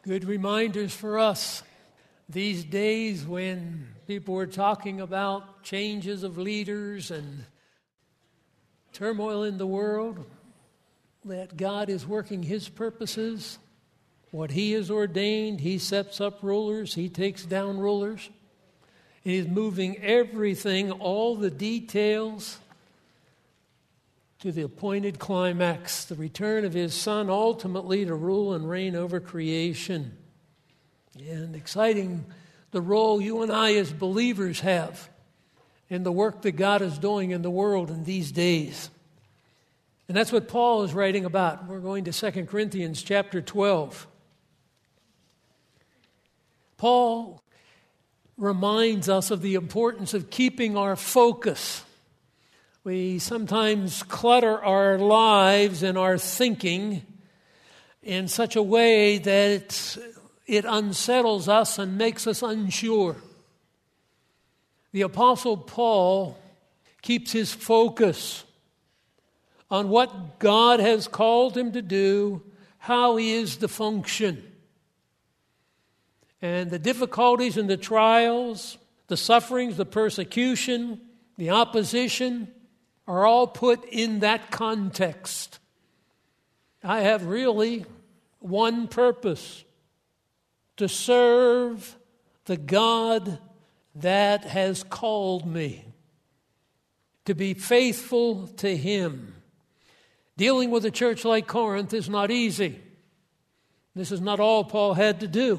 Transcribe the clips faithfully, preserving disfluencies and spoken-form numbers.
Good reminders for us these days when people were talking about changes of leaders and turmoil in the world, that God is working His purposes. What He has ordained, He sets up rulers, He takes down rulers. He is moving everything, all the details, to the appointed climax, the return of His Son, ultimately to rule and reign over creation. And exciting, the role you and I as believers have in the work that God is doing in the world in these days. And that's what Paul is writing about. We're going to Second Corinthians chapter twelve. Paul reminds us of the importance of keeping our focus. We sometimes clutter our lives and our thinking in such a way that it unsettles us and makes us unsure. The Apostle Paul keeps his focus on what God has called him to do, how he is to function. And the difficulties and the trials, the sufferings, the persecution, the opposition are all put in that context. I have really one purpose: to serve the God that has called me, to be faithful to Him. Dealing with a church like Corinth is not easy. This is not all Paul had to do.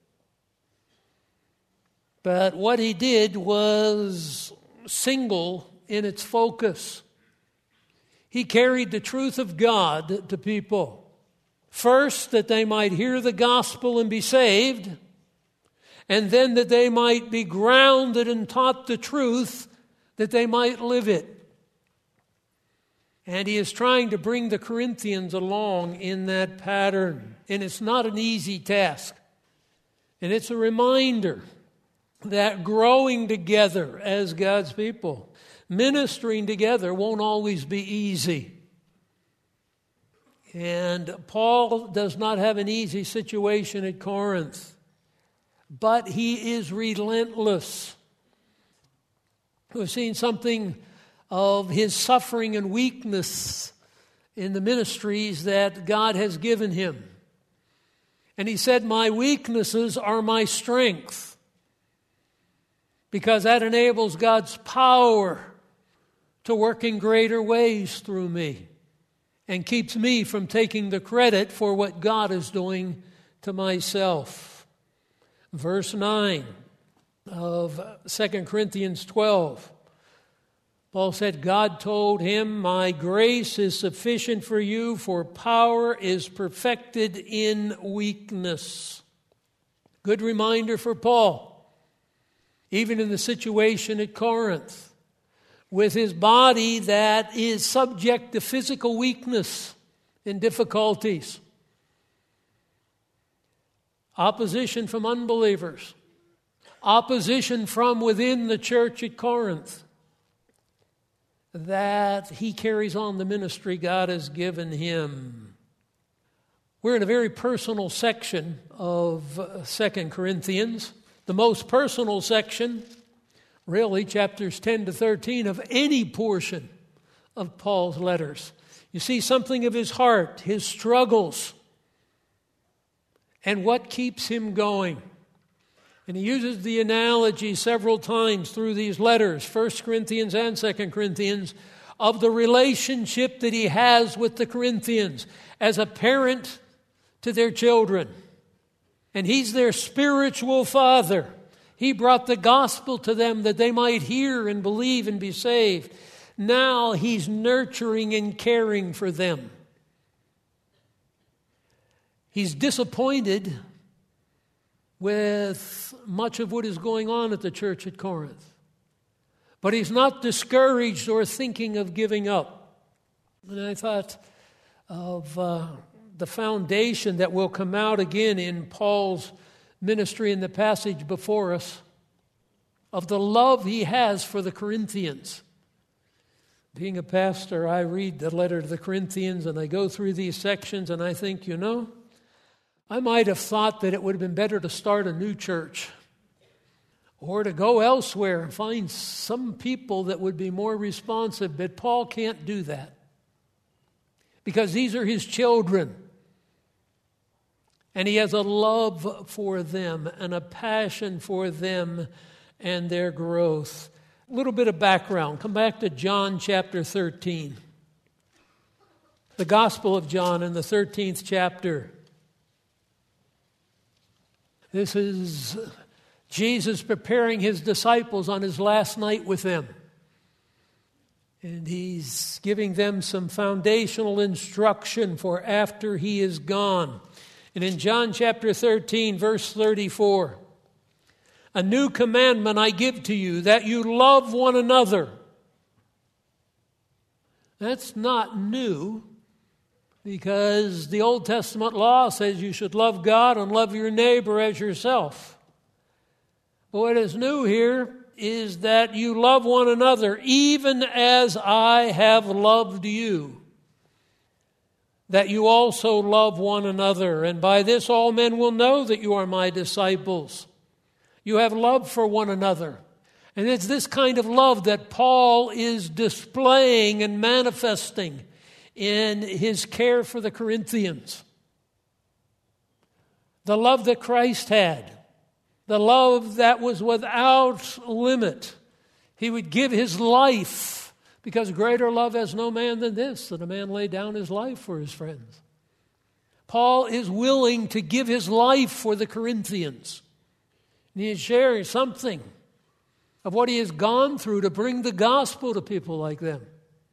But what he did was single in its focus. He carried the truth of God to people. First, that they might hear the gospel and be saved, and then that they might be grounded and taught the truth, that they might live it. And he is trying to bring the Corinthians along in that pattern. And it's not an easy task. And it's a reminder that growing together as God's people, ministering together, won't always be easy. And Paul does not have an easy situation at Corinth, but he is relentless. We've seen something of his suffering and weakness in the ministries that God has given him. And he said, "My weaknesses are my strength," because that enables God's power to work in greater ways through me and keeps me from taking the credit for what God is doing to myself. Verse nine of Second Corinthians twelve, Paul said, God told him, "My grace is sufficient for you, for power is perfected in weakness." Good reminder for Paul. Even in the situation at Corinth, with his body that is subject to physical weakness and difficulties, opposition from unbelievers, opposition from within the church at Corinth, that he carries on the ministry God has given him. We're in a very personal section of Second Corinthians. The most personal section, really, chapters ten to thirteen of any portion of Paul's letters. You see something of his heart, his struggles, and what keeps him going. And he uses the analogy several times through these letters, First Corinthians and Second Corinthians, of the relationship that he has with the Corinthians as a parent to their children. And he's their spiritual father. He brought the gospel to them that they might hear and believe and be saved. Now he's nurturing and caring for them. He's disappointed with much of what is going on at the church at Corinth. But he's not discouraged or thinking of giving up. And I thought of Uh, the foundation that will come out again in Paul's ministry in the passage before us, of the love he has for the Corinthians. Being a pastor, I read the letter to the Corinthians and I go through these sections and I think, you know, I might have thought that it would have been better to start a new church or to go elsewhere and find some people that would be more responsive, but Paul can't do that because these are his children. And he has a love for them and a passion for them and their growth. A little bit of background. Come back to John chapter thirteen. The Gospel of John in the thirteenth chapter. This is Jesus preparing his disciples on his last night with them. And he's giving them some foundational instruction for after he is gone. And in John chapter thirteen, verse thirty-four, a new commandment I give to you, that you love one another. That's not new, because the Old Testament law says you should love God and love your neighbor as yourself. But what is new here is that you love one another, even as I have loved you, that you also love one another. And by this all men will know that you are my disciples. You have love for one another. And it's this kind of love that Paul is displaying and manifesting in his care for the Corinthians. The love that Christ had. The love that was without limit. He would give his life, because greater love has no man than this, that a man lay down his life for his friends. Paul is willing to give his life for the Corinthians. And he is sharing something of what he has gone through to bring the gospel to people like them.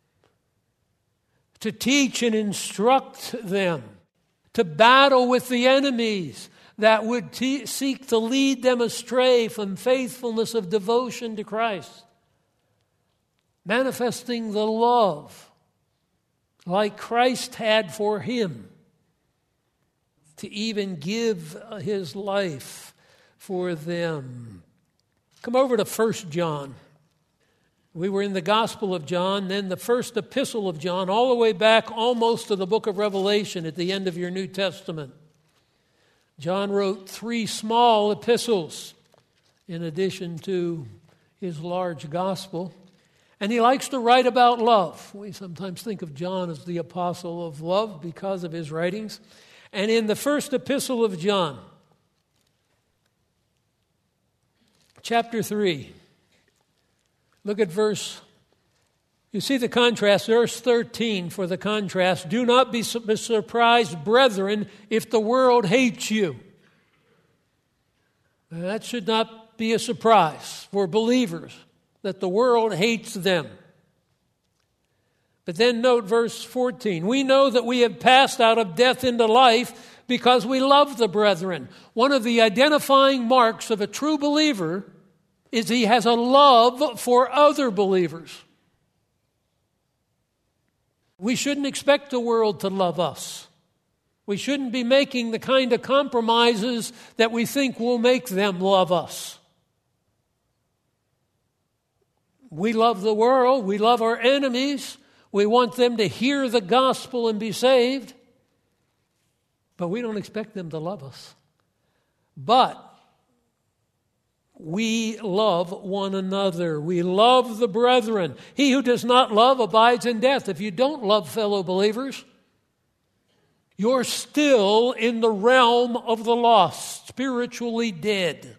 To teach and instruct them. To battle with the enemies that would te- seek to lead them astray from faithfulness of devotion to Christ. Manifesting the love like Christ had for him, to even give his life for them. Come over to First John. We were in the Gospel of John, then the first epistle of John, all the way back almost to the book of Revelation at the end of your New Testament. John wrote three small epistles in addition to his large gospel. And he likes to write about love. We sometimes think of John as the apostle of love because of his writings. And in the first epistle of John, chapter three, look at verse, you see the contrast, verse thirteen for the contrast. Do not be surprised, brethren, if the world hates you. That should not be a surprise for believers, that the world hates them. But then note verse fourteen. We know that we have passed out of death into life because we love the brethren. One of the identifying marks of a true believer is he has a love for other believers. We shouldn't expect the world to love us. We shouldn't be making the kind of compromises that we think will make them love us. We love the world. We love our enemies. We want them to hear the gospel and be saved. But we don't expect them to love us. But we love one another. We love the brethren. He who does not love abides in death. If you don't love fellow believers, you're still in the realm of the lost, spiritually dead.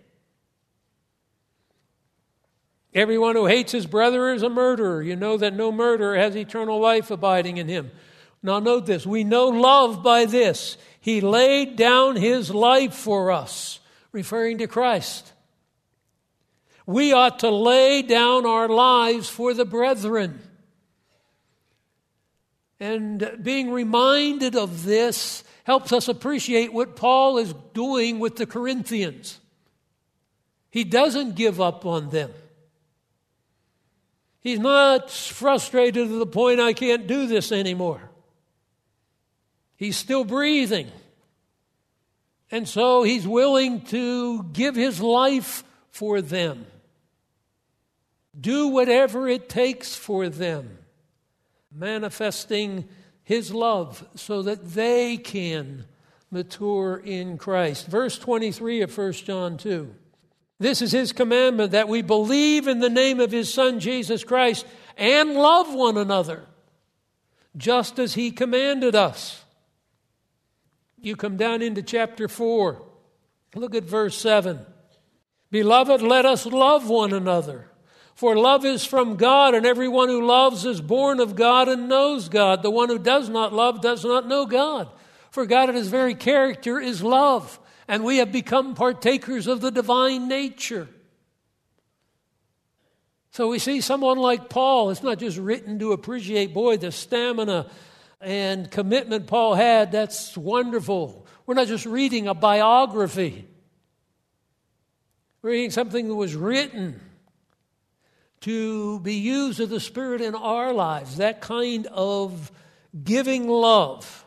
Everyone who hates his brother is a murderer. You know that no murderer has eternal life abiding in him. Now note this. We know love by this. He laid down his life for us, referring to Christ. We ought to lay down our lives for the brethren. And being reminded of this helps us appreciate what Paul is doing with the Corinthians. He doesn't give up on them. He's not frustrated to the point, I can't do this anymore. He's still breathing. And so he's willing to give his life for them. Do whatever it takes for them. Manifesting his love so that they can mature in Christ. Verse twenty-three of First John two. This is his commandment, that we believe in the name of his Son, Jesus Christ, and love one another, just as he commanded us. You come down into chapter four. Look at verse seven. Beloved, let us love one another. For love is from God, and everyone who loves is born of God and knows God. The one who does not love does not know God. For God in his very character is love, and we have become partakers of the divine nature. So we see someone like Paul. It's not just written to appreciate, boy, the stamina and commitment Paul had. That's wonderful. We're not just reading a biography. We're reading something that was written to be used of the Spirit in our lives, that kind of giving love.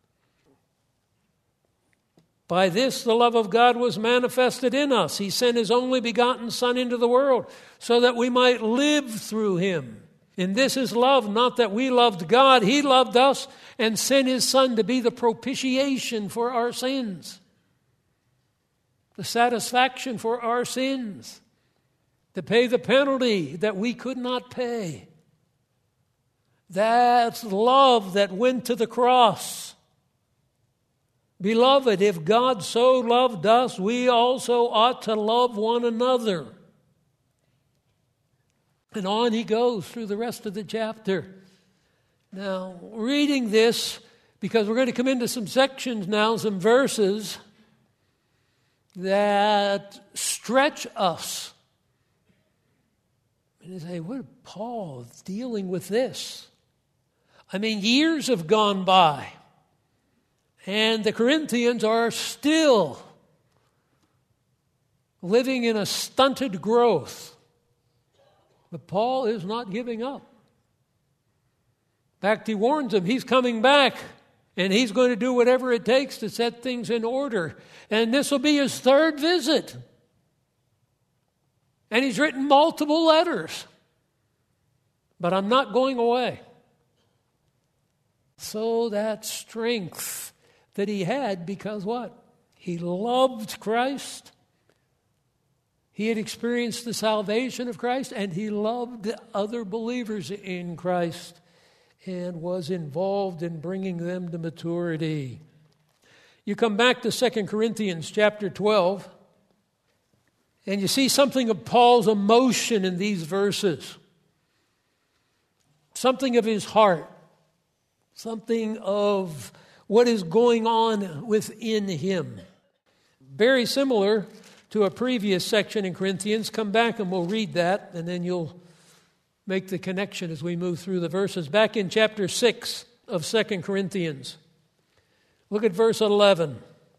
By this the love of God was manifested in us. He sent his only begotten Son into the world so that we might live through him. And this is love, not that we loved God. He loved us and sent his Son to be the propitiation for our sins, the satisfaction for our sins, to pay the penalty that we could not pay. That's love that went to the cross. Beloved, if God so loved us, we also ought to love one another. And on he goes through the rest of the chapter. Now, reading this, because we're going to come into some sections now, some verses that stretch us. And you say, what is Paul dealing with this? I mean, years have gone by, and the Corinthians are still living in a stunted growth. But Paul is not giving up. In fact, he warns them he's coming back, and he's going to do whatever it takes to set things in order. And this will be his third visit. And he's written multiple letters. But I'm not going away. So that strength that he had, because what? He loved Christ. He had experienced the salvation of Christ, and he loved other believers in Christ and was involved in bringing them to maturity. You come back to Second Corinthians chapter twelve, and you see something of Paul's emotion in these verses. Something of his heart. Something of what is going on within him. Very similar to a previous section in Corinthians. Come back and we'll read that, and then you'll make the connection as we move through the verses. Back in chapter six of Second Corinthians. Look at verse eleven.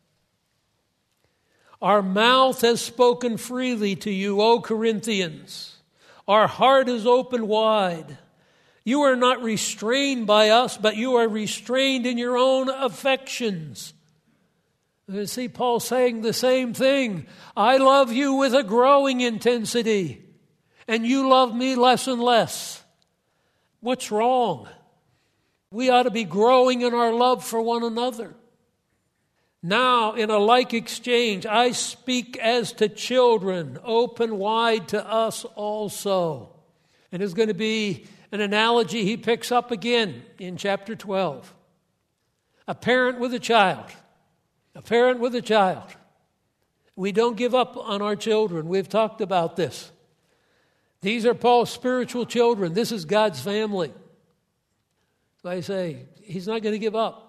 Our mouth has spoken freely to you, O Corinthians. Our heart is open wide. You are not restrained by us, but you are restrained in your own affections. You see Paul saying the same thing. I love you with a growing intensity, and you love me less and less. What's wrong? We ought to be growing in our love for one another. Now, in a like exchange, I speak as to children, open wide to us also. And there's going to be an analogy he picks up again in chapter twelve. A parent with a child. A parent with a child. We don't give up on our children. We've talked about this. These are Paul's spiritual children. This is God's family. So I say, he's not going to give up.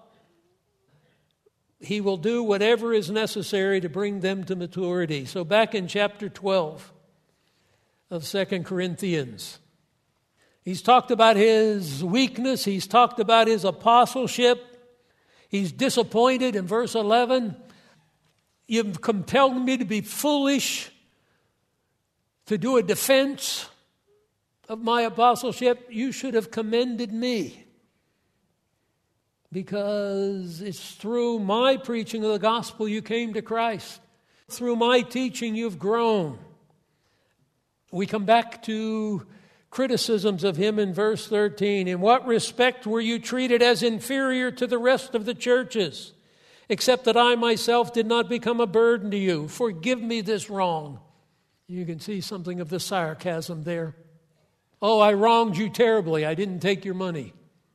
He will do whatever is necessary to bring them to maturity. So back in chapter twelve of Second Corinthians, he's talked about his weakness. He's talked about his apostleship. He's disappointed in verse eleven. You've compelled me to be foolish to do a defense of my apostleship. You should have commended me, because it's through my preaching of the gospel you came to Christ. Through my teaching you've grown. We come back to criticisms of him in verse thirteen. In what respect were you treated as inferior to the rest of the churches? except that I myself did not become a burden to you. Forgive me this wrong. You can see something of the sarcasm there. Oh, I wronged you terribly. I didn't take your money.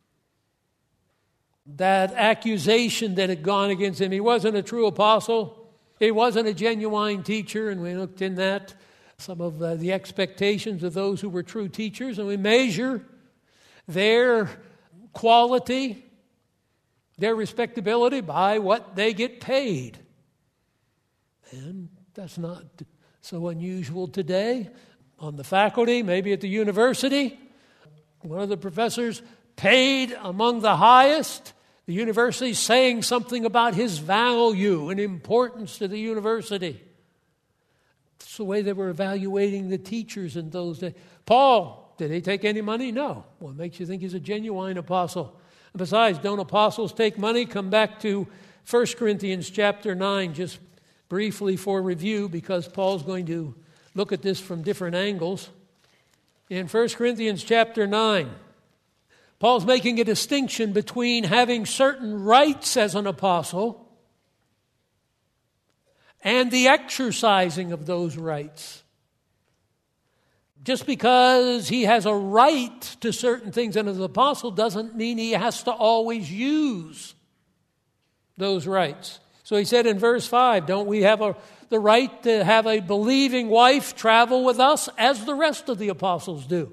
That accusation that had gone against him, he wasn't a true apostle. He wasn't a genuine teacher, and we looked in that, some of uh, the expectations of those who were true teachers, and we measure their quality, their respectability by what they get paid. And that's not so unusual today. On the faculty, maybe at the university, one of the professors paid among the highest. The university saying something about his value and importance to the university. That's the way they were evaluating the teachers in those days. Paul, did he take any money? No. What makes you think he's a genuine apostle? And besides, don't apostles take money? Come back to First Corinthians chapter nine, just briefly for review, because Paul's going to look at this from different angles. In First Corinthians chapter nine, Paul's making a distinction between having certain rights as an apostle and the exercising of those rights. Just because he has a right to certain things as an apostle doesn't mean he has to always use those rights. So he said in verse five, don't we have a, the right to have a believing wife travel with us as the rest of the apostles do?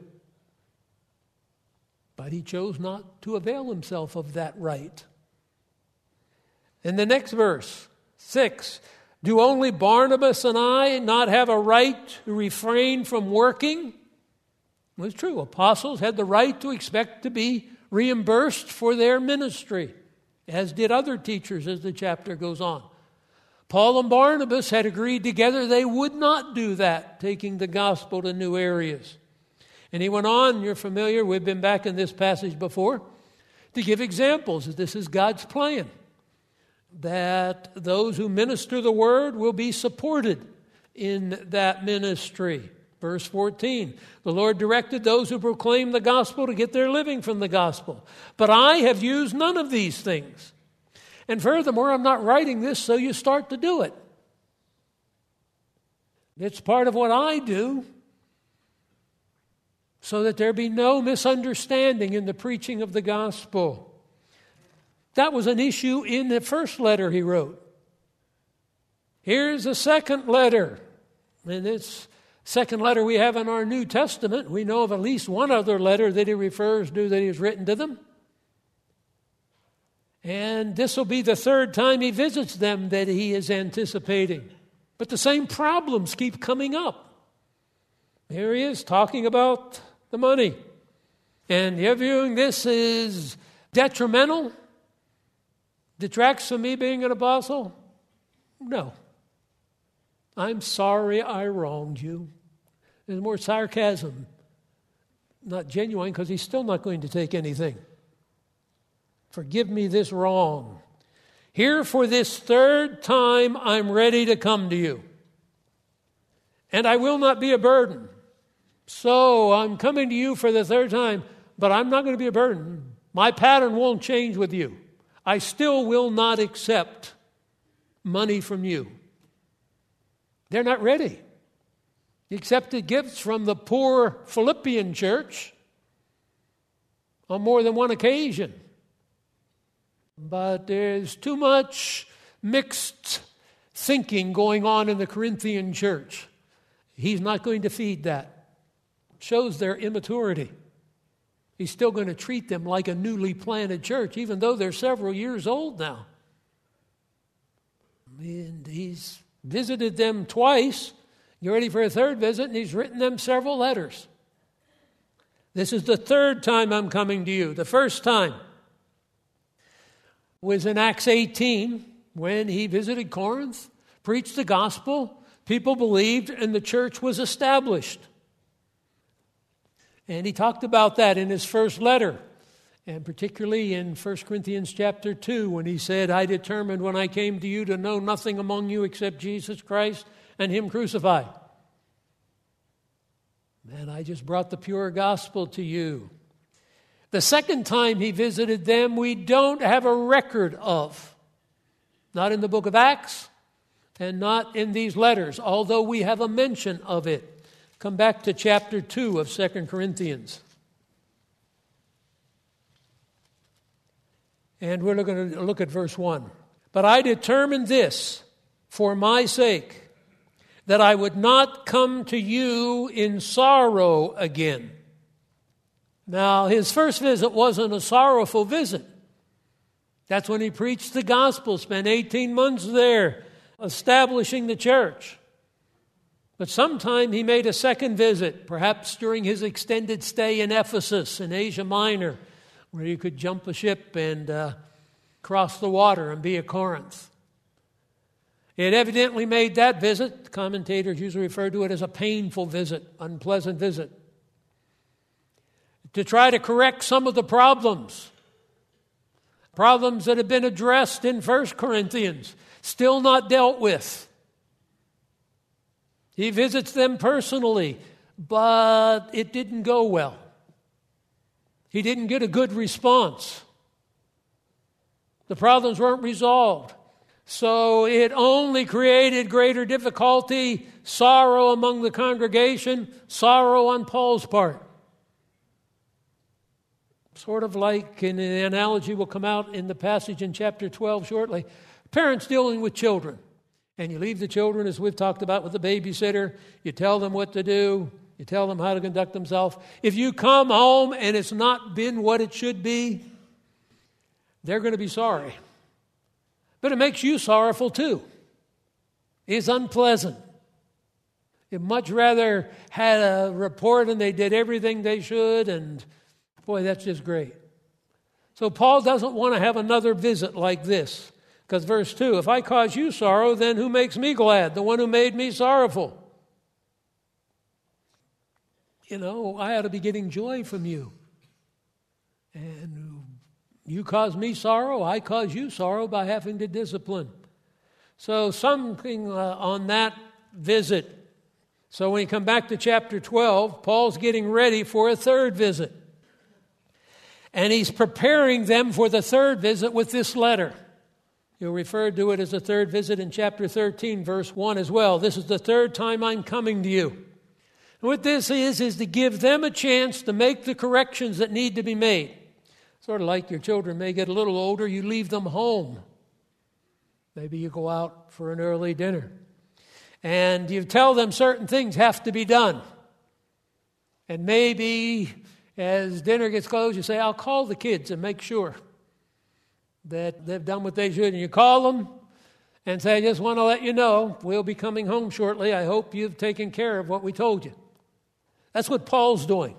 But he chose not to avail himself of that right. In the next verse, six, do only Barnabas and I not have a right to refrain from working? It was true. Apostles had the right to expect to be reimbursed for their ministry, as did other teachers as the chapter goes on. Paul and Barnabas had agreed together they would not do that, taking the gospel to new areas. And he went on, you're familiar, we've been back in this passage before, to give examples that this is God's plan, that those who minister the word will be supported in that ministry. Verse fourteen, the Lord directed those who proclaim the gospel to get their living from the gospel. But I have used none of these things. And furthermore, I'm not writing this so you start to do it. It's part of what I do so that there be no misunderstanding in the preaching of the gospel. That was an issue in the first letter he wrote. Here's a second letter. And this second letter we have in our New Testament. We know of at least one other letter that he refers to that he has written to them. And this will be the third time he visits them that he is anticipating. But the same problems keep coming up. Here he is talking about the money. And you're viewing this as detrimental? Detracts from me being an apostle? No. I'm sorry I wronged you. There's more sarcasm. Not genuine, because he's still not going to take anything. Forgive me this wrong. Here for this third time I'm ready to come to you. And I will not be a burden. So I'm coming to you for the third time, but I'm not going to be a burden. My pattern won't change with you. I still will not accept money from you. They're not ready. He accepted gifts from the poor Philippian church on more than one occasion. But there's too much mixed thinking going on in the Corinthian church. He's not going to feed that. It shows their immaturity. He's still going to treat them like a newly planted church, even though they're several years old now. And he's visited them twice. Get ready for a third visit, and he's written them several letters. This is the third time I'm coming to you. The first time was in Acts eighteen, when he visited Corinth, preached the gospel, people believed, and the church was established. And he talked about that in his first letter, and particularly in First Corinthians chapter two, when he said, I determined when I came to you to know nothing among you except Jesus Christ and him crucified. And I just brought the pure gospel to you. The second time he visited them, we don't have a record of. Not in the book of Acts and not in these letters, although we have a mention of it. Come back to chapter two of Second Corinthians. And we're going to look at verse one. But I determined this for my sake, that I would not come to you in sorrow again. Now, his first visit wasn't a sorrowful visit. That's when he preached the gospel, spent eighteen months there, establishing the church. But sometime he made a second visit, perhaps during his extended stay in Ephesus in Asia Minor, where you could jump a ship and uh, cross the water and be at Corinth. He had evidently made that visit. Commentators usually refer to it as a painful visit, unpleasant visit, to try to correct some of the problems. Problems that have been addressed in First Corinthians, still not dealt with. He visits them personally, but it didn't go well. He didn't get a good response. The problems weren't resolved. So it only created greater difficulty, sorrow among the congregation, sorrow on Paul's part. Sort of like, and the analogy will come out in the passage in chapter twelve shortly, parents dealing with children. And you leave the children, as we've talked about, with the babysitter. You tell them what to do. You tell them how to conduct themselves. If you come home and it's not been what it should be, they're going to be sorry. But it makes you sorrowful too. It's unpleasant. You'd much rather had a report and they did everything they should, and boy, that's just great. So Paul doesn't want to have another visit like this. Because verse two, if I cause you sorrow, then who makes me glad? The one who made me sorrowful. You know, I ought to be getting joy from you. And you cause me sorrow, I cause you sorrow by having to discipline. So something uh, on that visit. So when you come back to chapter twelve, Paul's getting ready for a third visit. And he's preparing them for the third visit with this letter. You'll refer to it as a third visit in chapter thirteen, verse one as well. This is the third time I'm coming to you. And what this is, is to give them a chance to make the corrections that need to be made. Sort of like your children may get a little older, you leave them home. Maybe you go out for an early dinner. And you tell them certain things have to be done. And maybe as dinner gets close, you say, I'll call the kids and make sure that they've done what they should. And you call them and say, I just want to let you know, we'll be coming home shortly. I hope you've taken care of what we told you. That's what Paul's doing.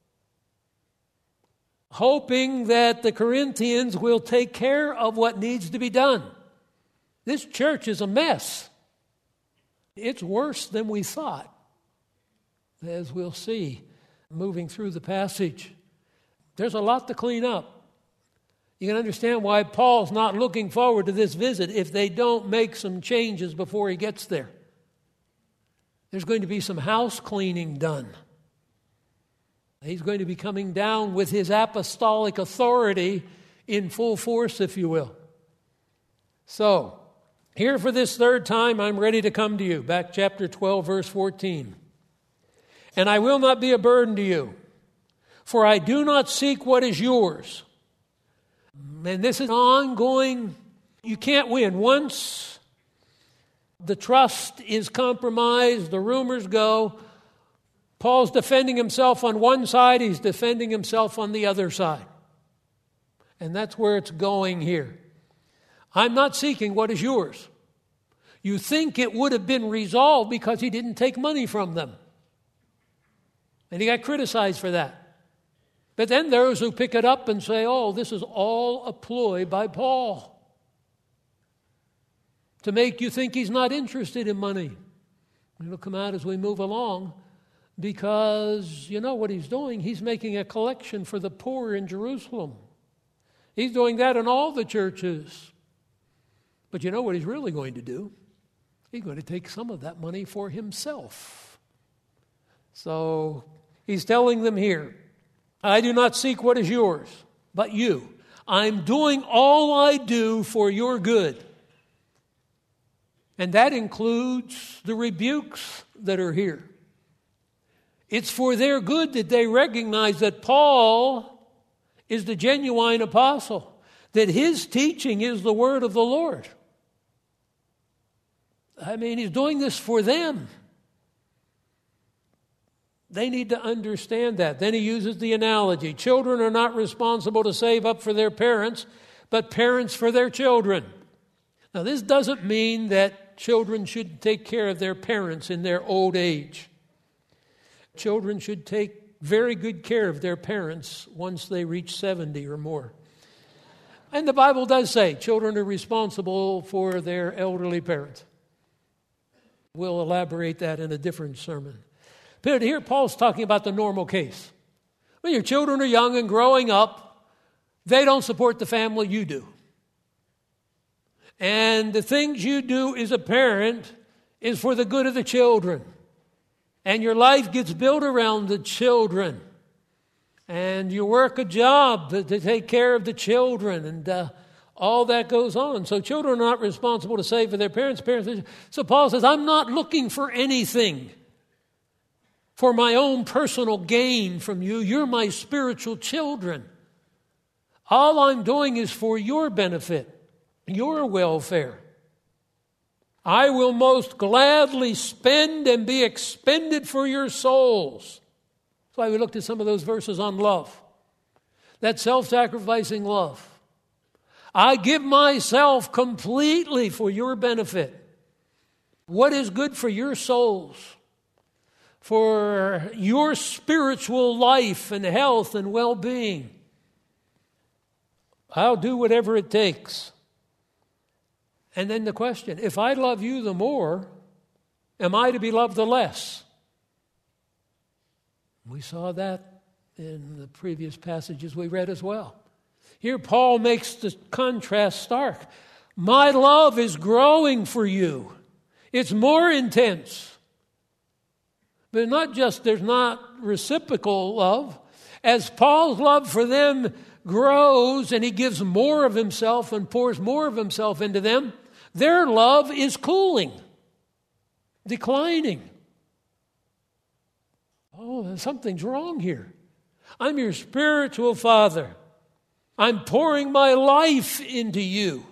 Hoping that the Corinthians will take care of what needs to be done. This church is a mess. It's worse than we thought, as we'll see moving through the passage. There's a lot to clean up. You can understand why Paul's not looking forward to this visit if they don't make some changes before he gets there. There's going to be some house cleaning done. He's going to be coming down with his apostolic authority in full force, if you will. So, here for this third time, I'm ready to come to you. Back chapter twelve, verse fourteen. And I will not be a burden to you, for I do not seek what is yours. And this is ongoing. You can't win. Once the trust is compromised, the rumors go, Paul's defending himself on one side, he's defending himself on the other side. And that's where it's going here. I'm not seeking what is yours. You think it would have been resolved because he didn't take money from them. And he got criticized for that. But then those who pick it up and say, oh, this is all a ploy by Paul to make you think he's not interested in money. It'll come out as we move along because you know what he's doing? He's making a collection for the poor in Jerusalem. He's doing that in all the churches. But you know what he's really going to do? He's going to take some of that money for himself. So he's telling them here, I do not seek what is yours, but you. I'm doing all I do for your good. And that includes the rebukes that are here. It's for their good that they recognize that Paul is the genuine apostle, that his teaching is the word of the Lord. I mean, he's doing this for them. They need to understand that. Then he uses the analogy. Children are not responsible to save up for their parents, but parents for their children. Now, this doesn't mean that children should take care of their parents in their old age. Children should take very good care of their parents once they reach seventy or more. And the Bible does say children are responsible for their elderly parents. We'll elaborate that in a different sermon. But here Paul's talking about the normal case. When your children are young and growing up, they don't support the family, you do. And the things you do as a parent is for the good of the children. And your life gets built around the children. And you work a job to, to take care of the children. And uh, all that goes on. So children are not responsible to save for their parents. Parents. So Paul says, I'm not looking for anything for my own personal gain from you. You're my spiritual children. All I'm doing is for your benefit, your welfare. I will most gladly spend and be expended for your souls. That's why we looked at some of those verses on love. That self-sacrificing love. I give myself completely for your benefit. What is good for your souls, for your spiritual life and health and well-being. I'll do whatever it takes. And then the question, if I love you the more, am I to be loved the less? We saw that in the previous passages we read as well. Here Paul makes the contrast stark. My love is growing for you. It's more intense. But not just there's not reciprocal love. As Paul's love for them grows and he gives more of himself and pours more of himself into them, their love is cooling, declining. Oh, something's wrong here. I'm your spiritual father. I'm pouring my life into you.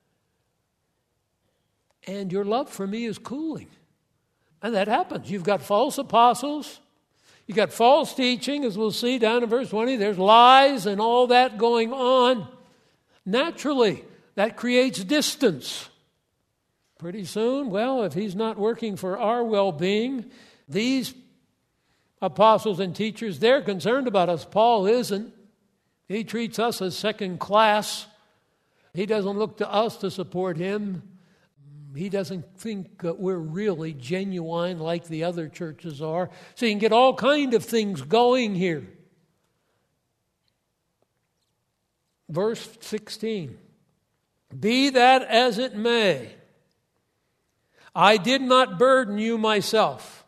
And your love for me is cooling. And that happens. You've got false apostles. You've got false teaching, as we'll see down in verse twenty. There's lies and all that going on. Naturally, that creates distance. Pretty soon, well, if he's not working for our well-being, these apostles and teachers, they're concerned about us. Paul isn't. He treats us as second class. He doesn't look to us to support him. He doesn't think that we're really genuine like the other churches are. So you can get all kind of things going here. Verse sixteen. Be that as it may, I did not burden you myself.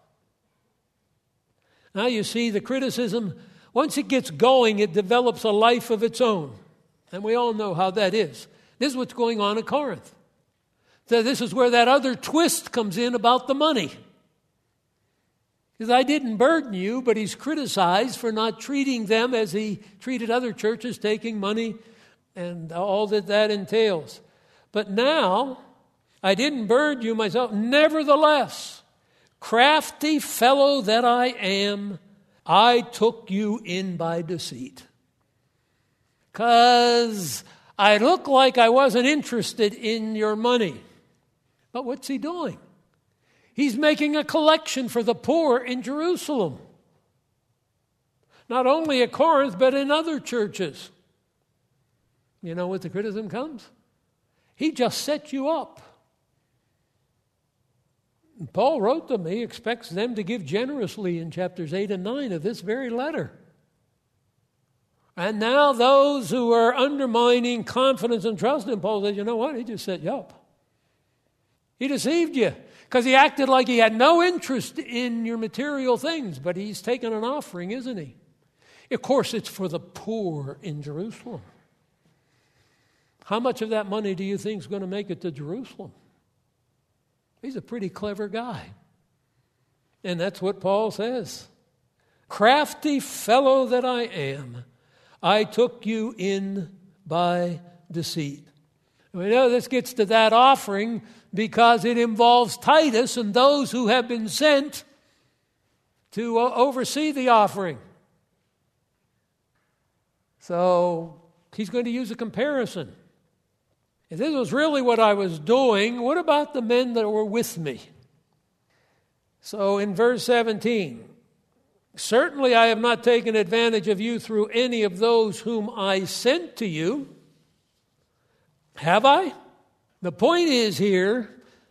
Now you see the criticism, once it gets going, it develops a life of its own. And we all know how that is. This is what's going on at Corinth. So this is where that other twist comes in about the money. Because I didn't burden you, but he's criticized for not treating them as he treated other churches, taking money and all that that entails. But now, I didn't burden you myself. Nevertheless, crafty fellow that I am, I took you in by deceit. Because I look like I wasn't interested in your money. But what's he doing? He's making a collection for the poor in Jerusalem. Not only at Corinth, but in other churches. You know what the criticism comes? He just set you up. And Paul wrote them, he expects them to give generously in chapters eight and nine of this very letter. And now those who are undermining confidence and trust in Paul said, you know what? He just set you up. He deceived you because he acted like he had no interest in your material things, but he's taken an offering, isn't he? Of course, it's for the poor in Jerusalem. How much of that money do you think is going to make it to Jerusalem? He's a pretty clever guy. And that's what Paul says. Crafty fellow that I am, I took you in by deceit. We know this gets to that offering because it involves Titus and those who have been sent to oversee the offering. So he's going to use a comparison. If this was really what I was doing, what about the men that were with me? So in verse seventeen, certainly I have not taken advantage of you through any of those whom I sent to you. Have I? The point is here,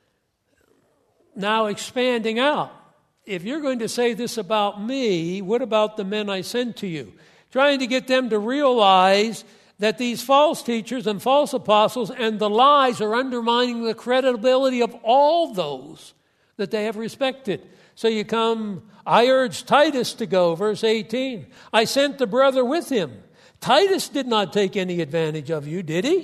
now expanding out. If you're going to say this about me, what about the men I sent to you? Trying to get them to realize that these false teachers and false apostles and the lies are undermining the credibility of all those that they have respected. So you come, I urged Titus to go, verse eighteen. I sent the brother with him. Titus did not take any advantage of you, did he?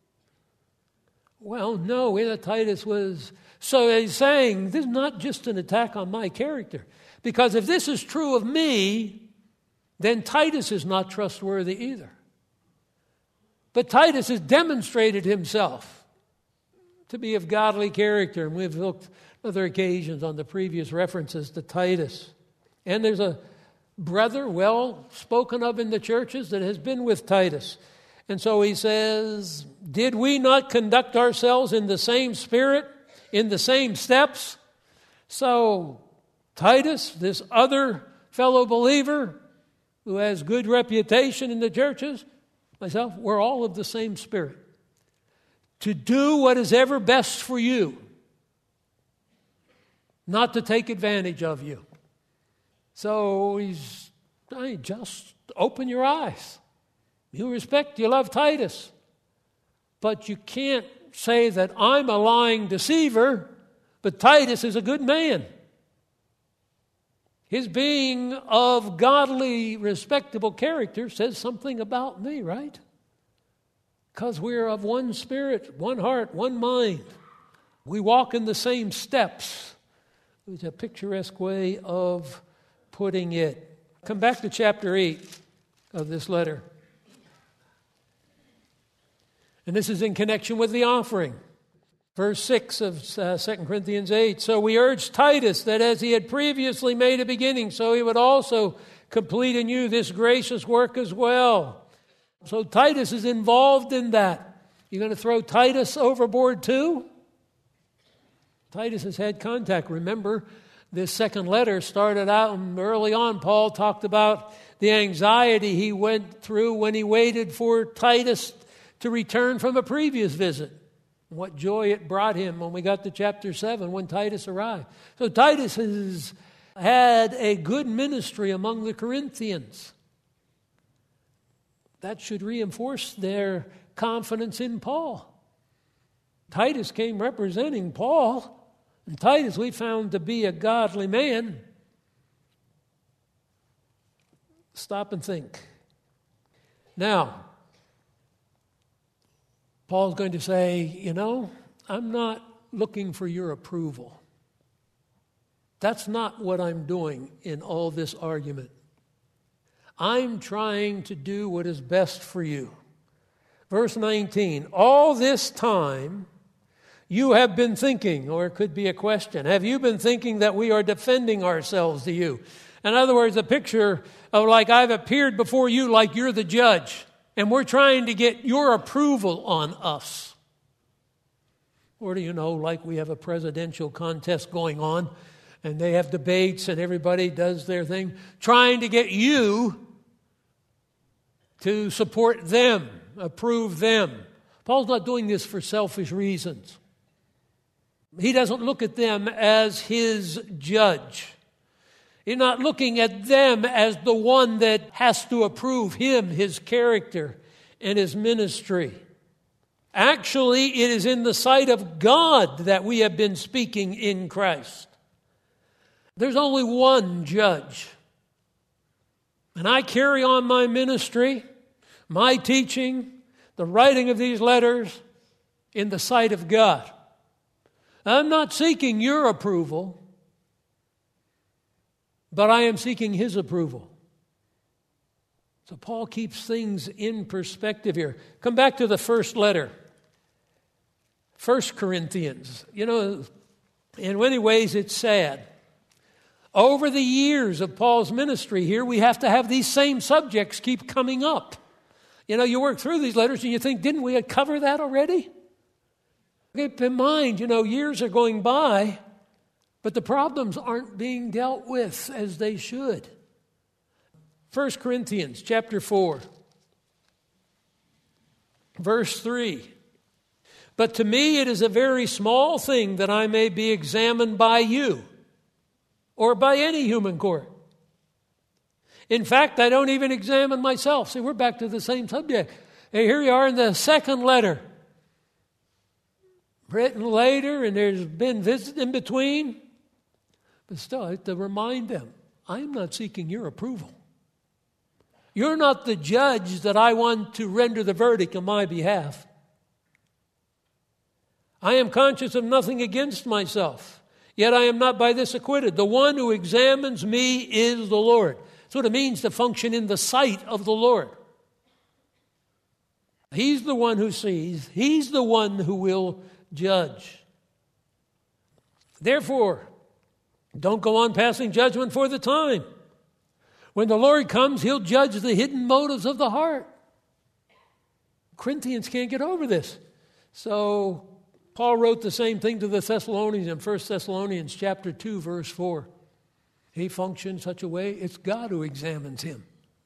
Well, no, Titus was... So he's saying, this is not just an attack on my character. Because if this is true of me, then Titus is not trustworthy either. But Titus has demonstrated himself to be of godly character. And we've looked other occasions on the previous references to Titus. And there's a brother well spoken of in the churches that has been with Titus. And so he says, did we not conduct ourselves in the same spirit, in the same steps? So Titus, this other fellow believer who has good reputation in the churches, myself, we're all of the same spirit. To do what is ever best for you, not to take advantage of you. So he's, I mean, just open your eyes. You respect, you love Titus. But you can't say that I'm a lying deceiver, but Titus is a good man. His being of godly, respectable character says something about me, right? Because we're of one spirit, one heart, one mind. We walk in the same steps. It's a picturesque way of putting it. Come back to chapter eight of this letter. And this is in connection with the offering. Verse six of uh, Second Corinthians eight. So we urge Titus that as he had previously made a beginning, so he would also complete in you this gracious work as well. So Titus is involved in that. You're going to throw Titus overboard too? Titus has had contact. Remember, this second letter started out early on. Paul talked about the anxiety he went through when he waited for Titus to return from a previous visit. What joy it brought him when we got to chapter seven, when Titus arrived. So Titus has had a good ministry among the Corinthians. That should reinforce their confidence in Paul. Titus came representing Paul, and Titus we found to be a godly man. Stop and think. Now, Paul's going to say, you know, I'm not looking for your approval. That's not what I'm doing in all this argument. I'm trying to do what is best for you. Verse nineteen, all this time you have been thinking, or it could be a question, have you been thinking that we are defending ourselves to you? In other words, a picture of like I've appeared before you like you're the judge. And we're trying to get your approval on us. Or do you know, like we have a presidential contest going on, and they have debates, and everybody does their thing, trying to get you to support them, approve them. Paul's not doing this for selfish reasons. He doesn't look at them as his judge. He's not looking at them as the one that has to approve him, his character, and his ministry. Actually, it is in the sight of God that we have been speaking in Christ. There's only one judge. And I carry on my ministry, my teaching, the writing of these letters in the sight of God. I'm not seeking your approval, but I am seeking his approval. So Paul keeps things in perspective here. Come back to the first letter, First Corinthians. You know, in many ways it's sad. Over the years of Paul's ministry here, we have to have these same subjects keep coming up. You know, you work through these letters and you think, didn't we cover that already? Keep in mind, you know, years are going by, but the problems aren't being dealt with as they should. First Corinthians chapter four, verse three. But to me it is a very small thing that I may be examined by you or by any human court. In fact, I don't even examine myself. See, we're back to the same subject. And here you are in the second letter, written later, and there's been visits in between. But still, I have to remind them, I'm not seeking your approval. You're not the judge that I want to render the verdict on my behalf. I am conscious of nothing against myself, yet I am not by this acquitted. The one who examines me is the Lord. That's what it means to function in the sight of the Lord. He's the one who sees. He's the one who will judge. Therefore, don't go on passing judgment for the time. When the Lord comes, he'll judge the hidden motives of the heart. Corinthians can't get over this. So Paul wrote the same thing to the Thessalonians in First Thessalonians chapter two, verse four. He functions such a way, it's God who examines him.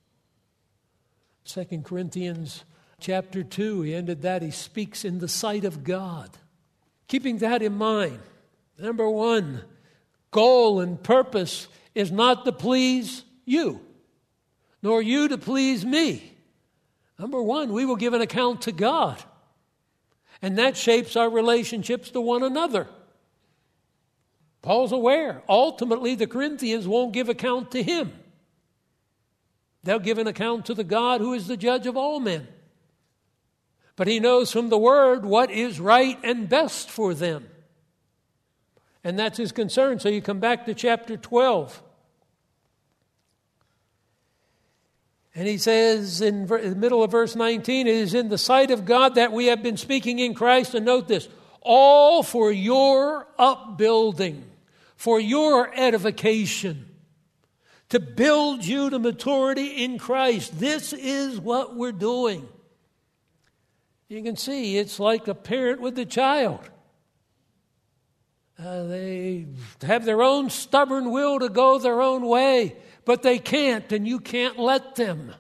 Second Corinthians chapter two, he ended that, he speaks in the sight of God. Keeping that in mind, number one, goal and purpose is not to please you, nor you to please me. Number one, we will give an account to God. And that shapes our relationships to one another. Paul's aware. Ultimately, the Corinthians won't give account to him. They'll give an account to the God who is the judge of all men. But he knows from the Word what is right and best for them. And that's his concern. So you come back to chapter twelve. And he says in the middle of verse nineteen, it is in the sight of God that we have been speaking in Christ. And note this, all for your upbuilding, for your edification, to build you to maturity in Christ. This is what we're doing. You can see it's like a parent with a child. Uh, they have their own stubborn will to go their own way, but they can't, and you can't let them.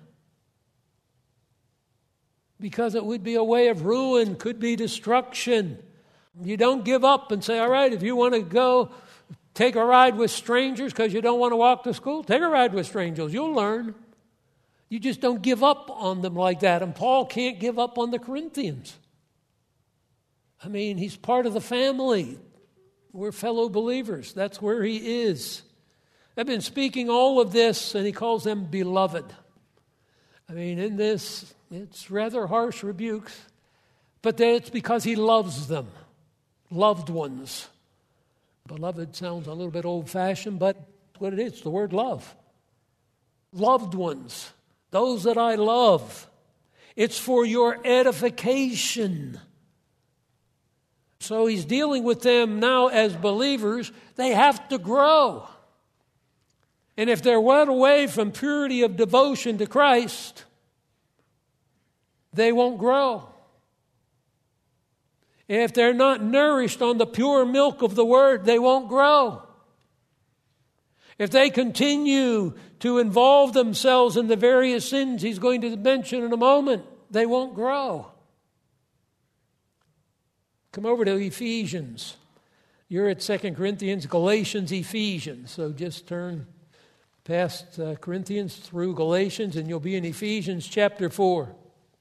Because it would be a way of ruin, could be destruction. You don't give up and say, all right, if you want to go take a ride with strangers because you don't want to walk to school, take a ride with strangers. You'll learn. You just don't give up on them like that. And Paul can't give up on the Corinthians. I mean, he's part of the family. We're fellow believers. That's where he is. I've been speaking all of this, and he calls them beloved. I mean, in this, it's rather harsh rebukes, but it's because he loves them. Loved ones. Beloved sounds a little bit old-fashioned, but what it is, the word love. Loved ones. Those that I love. It's for your edification. So he's dealing with them now as believers. They have to grow. And if they're led away from purity of devotion to Christ, they won't grow. If they're not nourished on the pure milk of the Word, they won't grow. If they continue to involve themselves in the various sins he's going to mention in a moment, they won't grow. Come over to Ephesians. You're at Second Corinthians, Galatians, Ephesians. So just turn past uh, Corinthians through Galatians, and you'll be in Ephesians chapter four.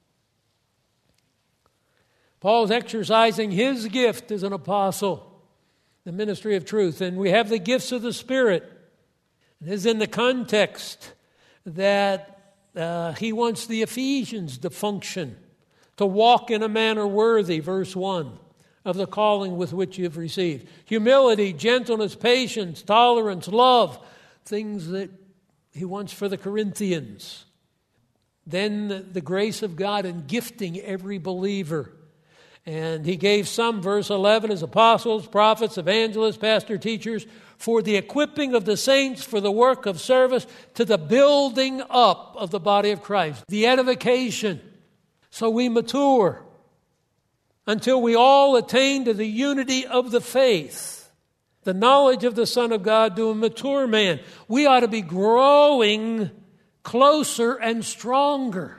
Paul's exercising his gift as an apostle, the ministry of truth. And we have the gifts of the Spirit. It is in the context that uh, he wants the Ephesians to function, to walk in a manner worthy, verse one, of the calling with which you have received. Humility, gentleness, patience, tolerance, love, things that he wants for the Corinthians. Then the grace of God in gifting every believer. And he gave some, verse eleven, as apostles, prophets, evangelists, pastor, teachers, for the equipping of the saints for the work of service to the building up of the body of Christ, the edification, so we mature until we all attain to the unity of the faith, the knowledge of the Son of God, to a mature man. We ought to be growing closer and stronger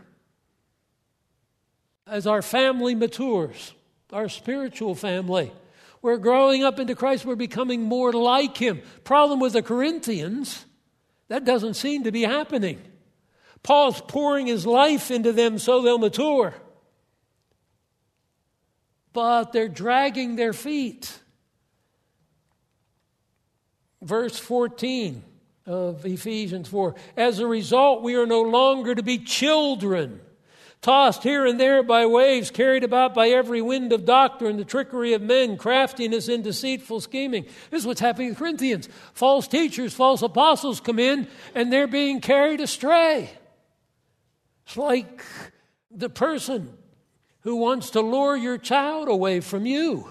as our family matures, our spiritual family. We're growing up into Christ. We're becoming more like Him. Problem with the Corinthians, that doesn't seem to be happening. Paul's pouring his life into them so they'll mature. But they're dragging their feet. Verse fourteen of Ephesians four. As a result, we are no longer to be children, tossed here and there by waves, carried about by every wind of doctrine, the trickery of men, craftiness and deceitful scheming. This is what's happening to Corinthians. False teachers, false apostles come in, and they're being carried astray. It's like the person who wants to lure your child away from you.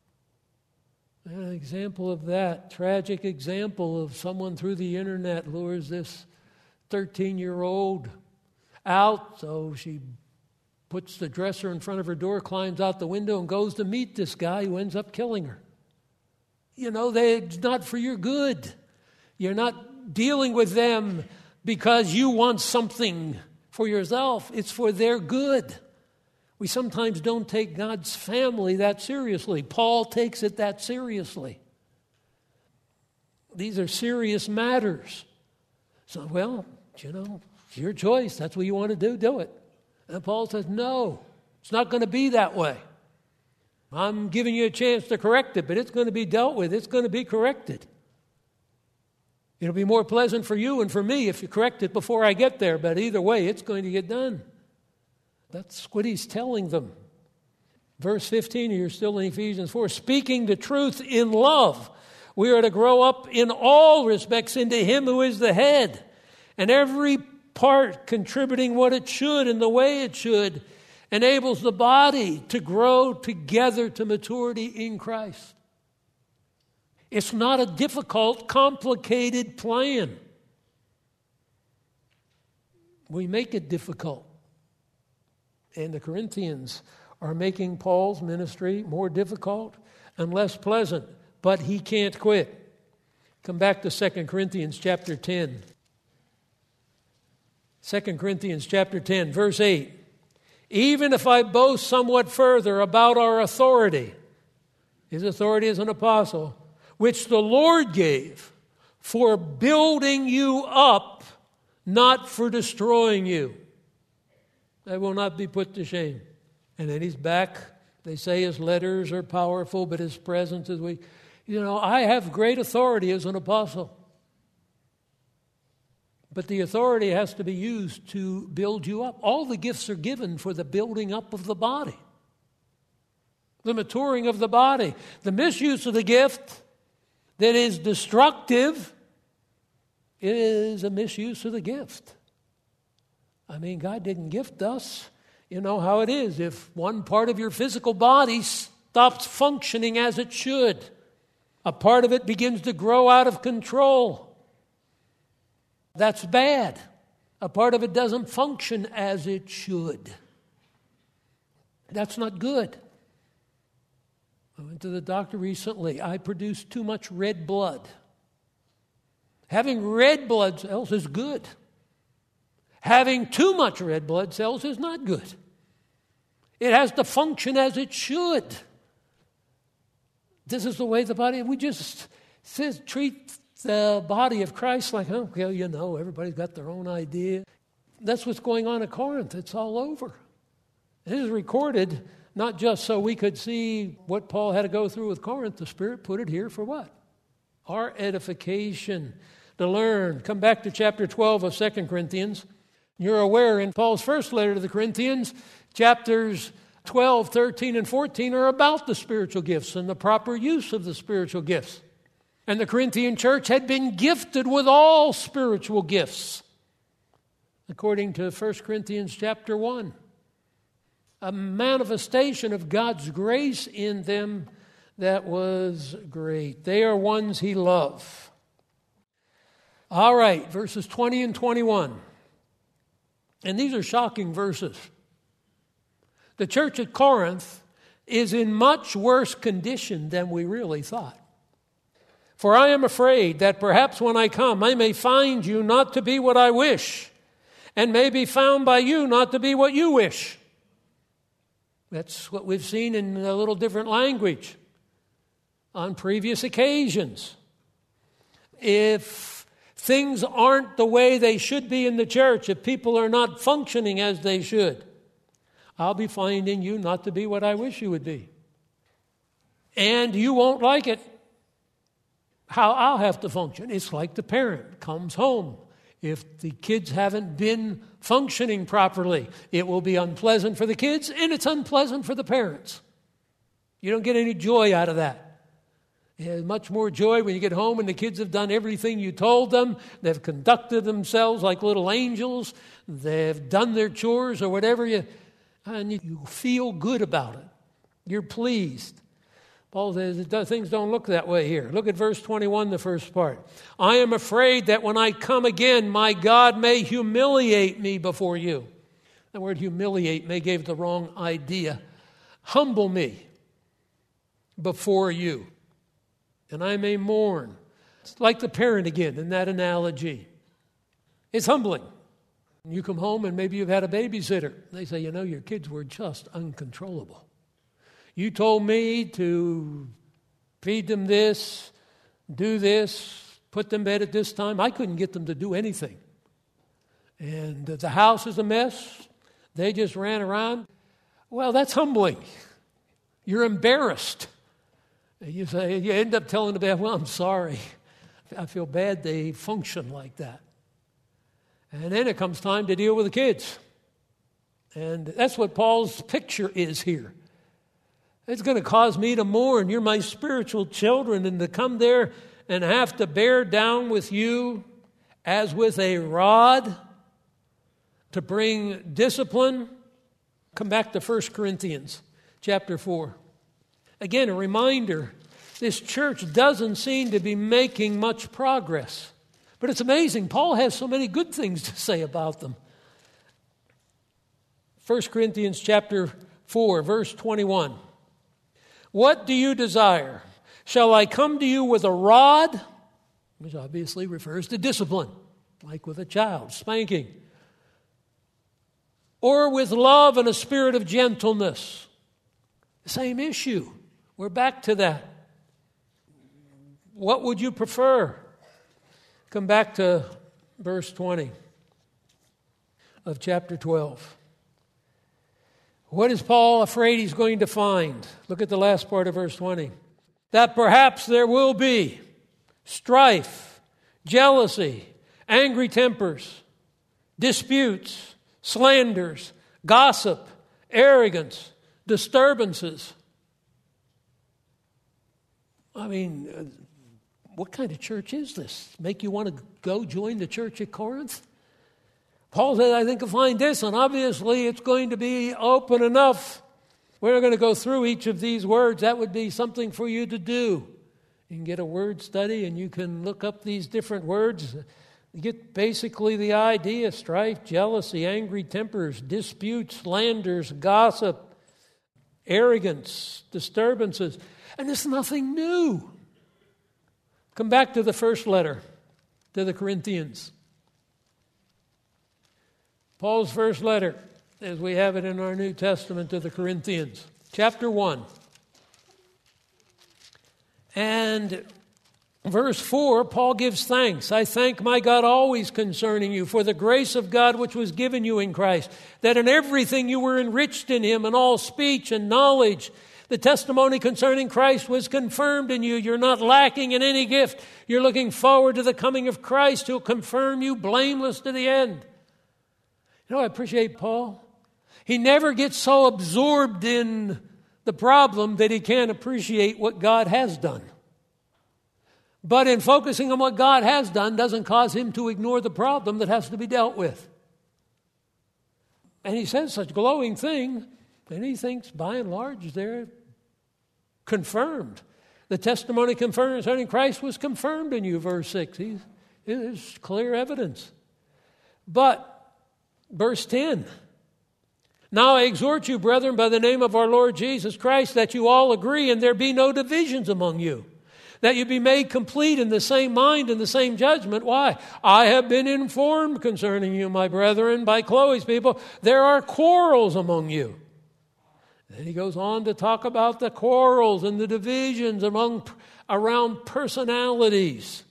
An example of that, tragic example of someone through the internet lures this thirteen-year-old out, so she puts the dresser in front of her door, climbs out the window, and goes to meet this guy who ends up killing her. You know, they, it's not for your good. You're not dealing with them because you want something for yourself. It's for their good. We sometimes don't take God's family that seriously. Paul takes it that seriously. These are serious matters. So, well, you know, it's your choice. That's what you want to do, do it. And Paul says, no, it's not going to be that way. I'm giving you a chance to correct it, but it's going to be dealt with. It's going to be corrected. It'll be more pleasant for you and for me if you correct it before I get there, but either way, it's going to get done. That's what he's telling them. Verse fifteen, you're still in Ephesians four. Speaking the truth in love, we are to grow up in all respects into Him who is the head, and every part contributing what it should in the way it should enables the body to grow together to maturity in Christ. It's not a difficult, complicated plan. We make it difficult. And the Corinthians are making Paul's ministry more difficult and less pleasant, but he can't quit. Come back to Second Corinthians chapter ten. Second Corinthians chapter ten, verse eight. Even if I boast somewhat further about our authority, his authority as an apostle, which the Lord gave for building you up, not for destroying you, I will not be put to shame. And then he's back. They say his letters are powerful, but his presence is weak. You know, I have great authority as an apostle. But the authority has to be used to build you up. All the gifts are given for the building up of the body, the maturing of the body. The misuse of the gift that is destructive is a misuse of the gift. I mean, God didn't gift us. You know how it is. If one part of your physical body stops functioning as it should, a part of it begins to grow out of control. That's bad. A part of it doesn't function as it should. That's not good. I went to the doctor recently. I produced too much red blood. Having red blood cells is good. Having too much red blood cells is not good. It has to function as it should. This is the way the body, we just says, treat the body of Christ like, oh, well, you know, everybody's got their own idea. That's what's going on at Corinth. It's all over. It is recorded not just so we could see what Paul had to go through with Corinth. The Spirit put it here for what? Our edification, to learn. Come back to chapter twelve of Second Corinthians. You're aware in Paul's first letter to the Corinthians, chapters twelve, thirteen, and fourteen are about the spiritual gifts and the proper use of the spiritual gifts. And the Corinthian church had been gifted with all spiritual gifts, according to First Corinthians chapter one. A manifestation of God's grace in them that was great. They are ones he loved. All right, verses twenty and twenty-one. And these are shocking verses. The church at Corinth is in much worse condition than we really thought. For I am afraid that perhaps when I come, I may find you not to be what I wish, and may be found by you not to be what you wish. That's what we've seen in a little different language on previous occasions. If things aren't the way they should be in the church, if people are not functioning as they should, I'll be finding you not to be what I wish you would be. And you won't like it. How I'll have to function. It's like the parent comes home. If the kids haven't been functioning properly, it will be unpleasant for the kids and it's unpleasant for the parents. You don't get any joy out of that. There's much more joy when you get home and the kids have done everything you told them. They've conducted themselves like little angels. They've done their chores or whatever. You, and you feel good about it. You're pleased. Paul says things don't look that way here. Look at verse twenty-one, the first part. I am afraid that when I come again, my God may humiliate me before you. The word humiliate may give the wrong idea. Humble me before you, and I may mourn. It's like the parent again in that analogy. It's humbling. You come home and maybe you've had a babysitter. They say, you know, your kids were just uncontrollable. You told me to feed them this, do this, put them to bed at this time. I couldn't get them to do anything. And the house is a mess. They just ran around. Well, that's humbling. You're embarrassed. You say, you end up telling the baby, well, I'm sorry. I feel bad they function like that. And then it comes time to deal with the kids. And that's what Paul's picture is here. It's going to cause me to mourn. You're my spiritual children, and to come there and have to bear down with you as with a rod to bring discipline. Come back to First Corinthians chapter four. Again, a reminder, this church doesn't seem to be making much progress. But it's amazing. Paul has so many good things to say about them. First Corinthians chapter four, verse twenty-one. What do you desire? Shall I come to you with a rod? Which obviously refers to discipline, like with a child, spanking. Or with love and a spirit of gentleness? The same issue. We're back to that. What would you prefer? Come back to verse twenty of chapter twelve. What is Paul afraid he's going to find? Look at the last part of verse twenty. That perhaps there will be strife, jealousy, angry tempers, disputes, slanders, gossip, arrogance, disturbances. I mean, what kind of church is this? Make you want to go join the church at Corinth? Paul said, I think I'll find this, and obviously it's going to be open enough. We're not going to go through each of these words. That would be something for you to do. You can get a word study, and you can look up these different words. You get basically the idea: strife, jealousy, angry tempers, disputes, slanders, gossip, arrogance, disturbances. And it's nothing new. Come back to the first letter to the Corinthians. Paul's first letter, as we have it in our New Testament, to the Corinthians, chapter one. And verse four, Paul gives thanks. I thank my God always concerning you for the grace of God which was given you in Christ, that in everything you were enriched in him, in all speech and knowledge. The testimony concerning Christ was confirmed in you. You're not lacking in any gift. You're looking forward to the coming of Christ, who will confirm you blameless to the end. You know, I appreciate Paul. He never gets so absorbed in the problem that he can't appreciate what God has done. But in focusing on what God has done doesn't cause him to ignore the problem that has to be dealt with. And he says such glowing thing, and he thinks by and large they're confirmed. The testimony confirmed concerning Christ was confirmed in you, verse six. He's, there's clear evidence. But, verse ten, now I exhort you, brethren, by the name of our Lord Jesus Christ, that you all agree and there be no divisions among you, that you be made complete in the same mind and the same judgment. Why? I have been informed concerning you, my brethren, by Chloe's people, there are quarrels among you. Then he goes on to talk about the quarrels and the divisions among around personalities,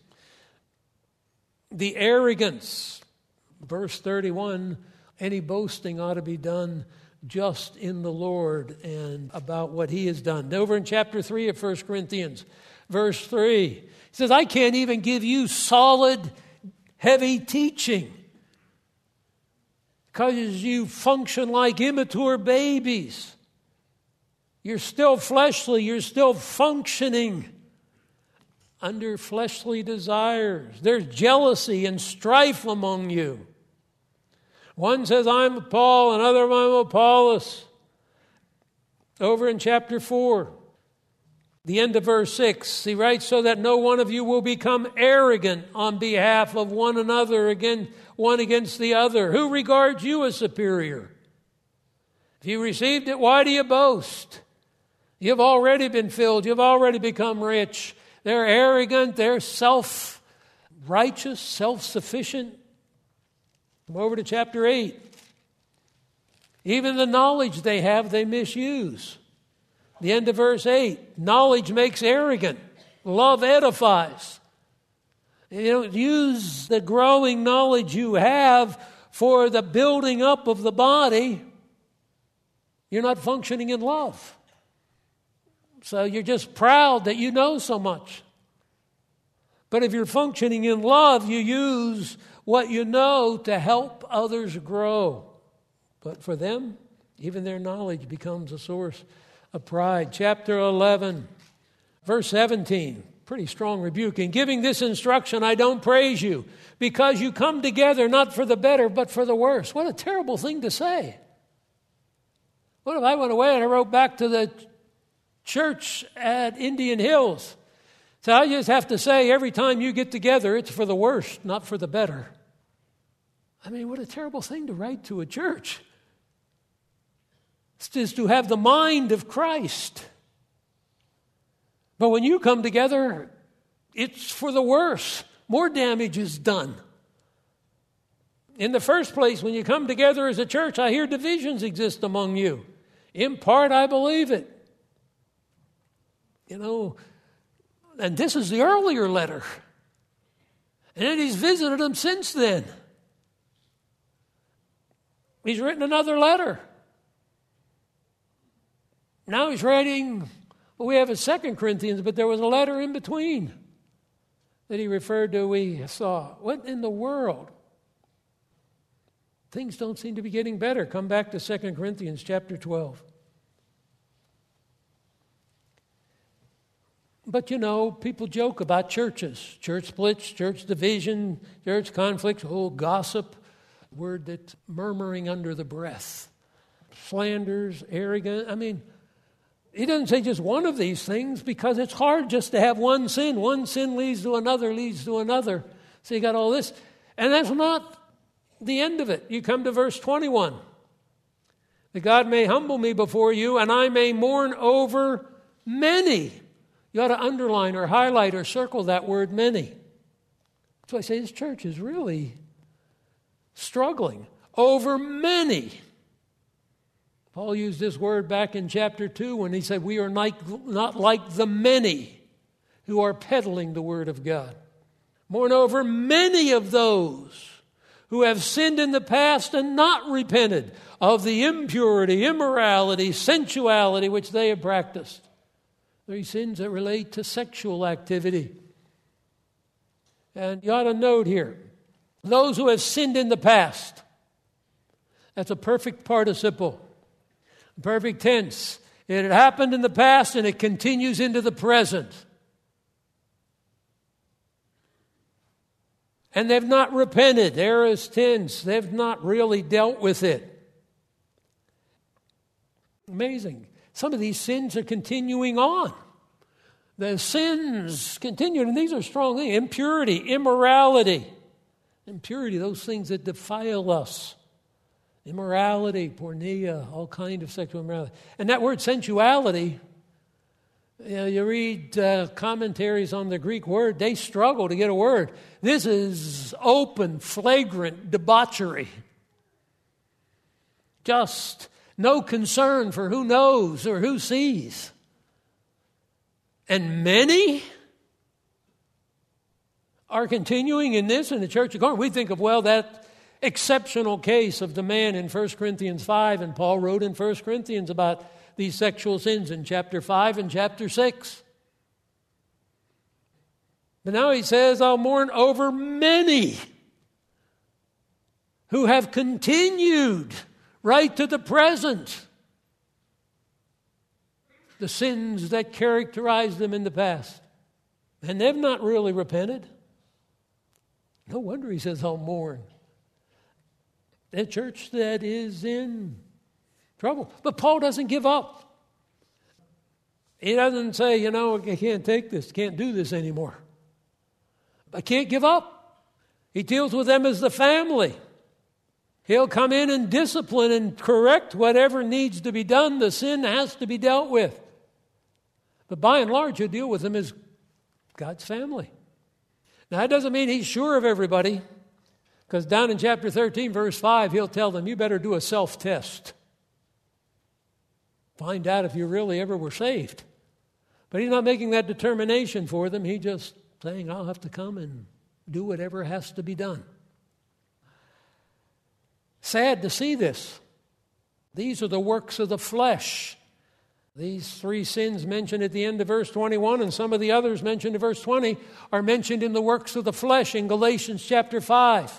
the arrogance. Verse thirty-one, any boasting ought to be done just in the Lord and about what he has done. Over in chapter three of First Corinthians, verse three, he says, I can't even give you solid, heavy teaching because you function like immature babies. You're still fleshly. You're still functioning under fleshly desires. There's jealousy and strife among you. One says, I'm Paul, another, I'm Apollos. Over in chapter four, the end of verse six, he writes, so that no one of you will become arrogant on behalf of one another, again, one against the other. Who regards you as superior? If you received it, why do you boast? You've already been filled. You've already become rich. They're arrogant. They're self-righteous, self-sufficient. Come over to chapter eight. Even the knowledge they have, they misuse. The end of verse eight. Knowledge makes arrogant. Love edifies. You know, use the growing knowledge you have for the building up of the body. You're not functioning in love. So you're just proud that you know so much. But if you're functioning in love, you use what you know to help others grow. But for them, even their knowledge becomes a source of pride. Chapter eleven, verse seventeen, pretty strong rebuke. In giving this instruction, I don't praise you, because you come together not for the better, but for the worse. What a terrible thing to say. What if I went away and I wrote back to the church at Indian Hills? So I just have to say, every time you get together, it's for the worst, not for the better. I mean, what a terrible thing to write to a church. It's just to have the mind of Christ. But when you come together, it's for the worse. More damage is done. In the first place, when you come together as a church, I hear divisions exist among you. In part, I believe it. You know, and this is the earlier letter. And then he's visited them since then. He's written another letter. Now he's writing, well, we have a Second Corinthians, but there was a letter in between that he referred to, we saw. What in the world? Things don't seem to be getting better. Come back to Second Corinthians chapter twelve. But, you know, people joke about churches. Church splits, church division, church conflicts, oh, gossip, word that's murmuring under the breath. Slanders, arrogant. I mean, he doesn't say just one of these things because it's hard just to have one sin. One sin leads to another, leads to another. So you got all this. And that's not the end of it. You come to verse twenty-one. That God may humble me before you, and I may mourn over many. You ought to underline or highlight or circle that word many. That's why I say this church is really struggling over many. Paul used this word back in chapter two when he said, we are like, not like the many who are peddling the word of God. Moreover, many of those who have sinned in the past and not repented of the impurity, immorality, sensuality which they have practiced. Three sins that relate to sexual activity. And you ought to note here, those who have sinned in the past. That's a perfect participle, a perfect tense. It had happened in the past and it continues into the present. And they've not repented. Aorist tense. They've not really dealt with it. Amazing. Some of these sins are continuing on. The sins continue, and these are strong things. Impurity, immorality. Impurity, those things that defile us. Immorality, porneia, all kind of sexual immorality. And that word sensuality, you know, you read uh, commentaries on the Greek word, they struggle to get a word. This is open, flagrant debauchery. Just no concern for who knows or who sees. And many are continuing in this in the church of Corinth. We think of, well, that exceptional case of the man in First Corinthians five, and Paul wrote in First Corinthians about these sexual sins in chapter five and chapter six. But now he says, I'll mourn over many who have continued right to the present the sins that characterized them in the past. And they've not really repented. No wonder he says, I'll mourn. A church that is in trouble. But Paul doesn't give up. He doesn't say, you know, I can't take this, can't do this anymore. I can't give up. He deals with them as the family. He'll come in and discipline and correct whatever needs to be done. The sin has to be dealt with. But by and large, he'll deal with them as God's family. Now, that doesn't mean he's sure of everybody, because down in chapter thirteen, verse five, he'll tell them, you better do a self-test. Find out if you really ever were saved. But he's not making that determination for them. He's just saying, I'll have to come and do whatever has to be done. Sad to see this. These are the works of the flesh. These three sins mentioned at the end of verse twenty-one, and some of the others mentioned in verse twenty, are mentioned in the works of the flesh in Galatians chapter five.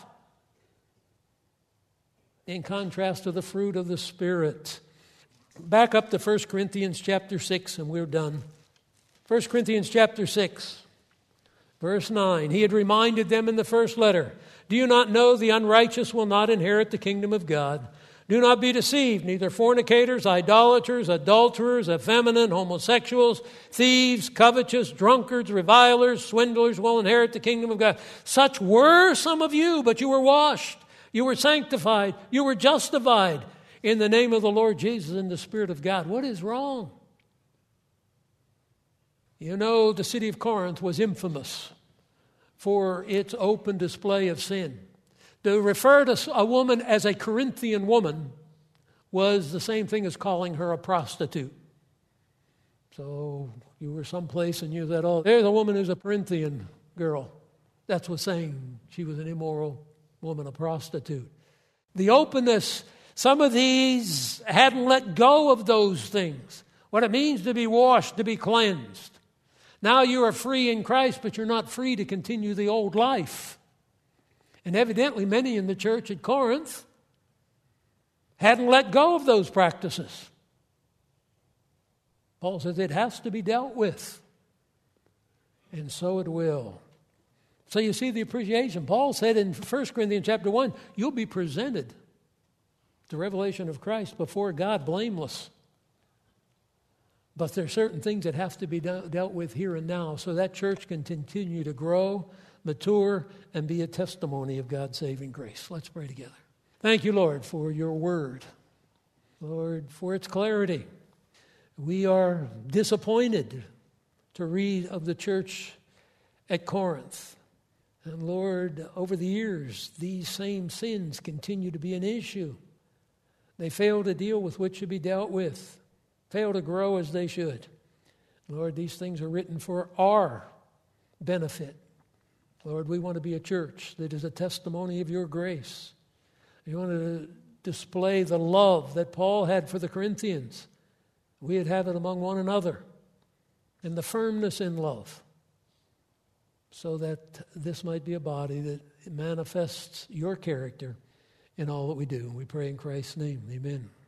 In contrast to the fruit of the Spirit. Back up to First Corinthians chapter six, and we're done. First Corinthians chapter six, verse nine. He had reminded them in the first letter, do you not know the unrighteous will not inherit the kingdom of God? Do not be deceived, neither fornicators, idolaters, adulterers, effeminate, homosexuals, thieves, covetous, drunkards, revilers, swindlers will inherit the kingdom of God. Such were some of you, but you were washed, you were sanctified, you were justified in the name of the Lord Jesus and the Spirit of God. What is wrong? You know, the city of Corinth was infamous for its open display of sin. To refer to a woman as a Corinthian woman was the same thing as calling her a prostitute. So you were someplace and you said, oh, there's a woman who's a Corinthian girl. That's what saying she was an immoral woman, a prostitute. The openness, some of these hadn't let go of those things. What it means to be washed, to be cleansed. Now you are free in Christ, but you're not free to continue the old life. And evidently many in the church at Corinth hadn't let go of those practices. Paul says it has to be dealt with. And so it will. So you see the appreciation. Paul said in First Corinthians chapter one, you'll be presented, the revelation of Christ, before God blameless. But there are certain things that have to be de- dealt with here and now so that church can continue to grow, mature, and be a testimony of God's saving grace. Let's pray together. Thank you, Lord, for your word. Lord, for its clarity. We are disappointed to read of the church at Corinth. And Lord, over the years, these same sins continue to be an issue. They fail to deal with what should be dealt with, fail to grow as they should. Lord, these things are written for our benefit. Lord, we want to be a church that is a testimony of your grace. We want to display the love that Paul had for the Corinthians. We'd have it among one another, and the firmness in love, so that this might be a body that manifests your character in all that we do. We pray in Christ's name. Amen.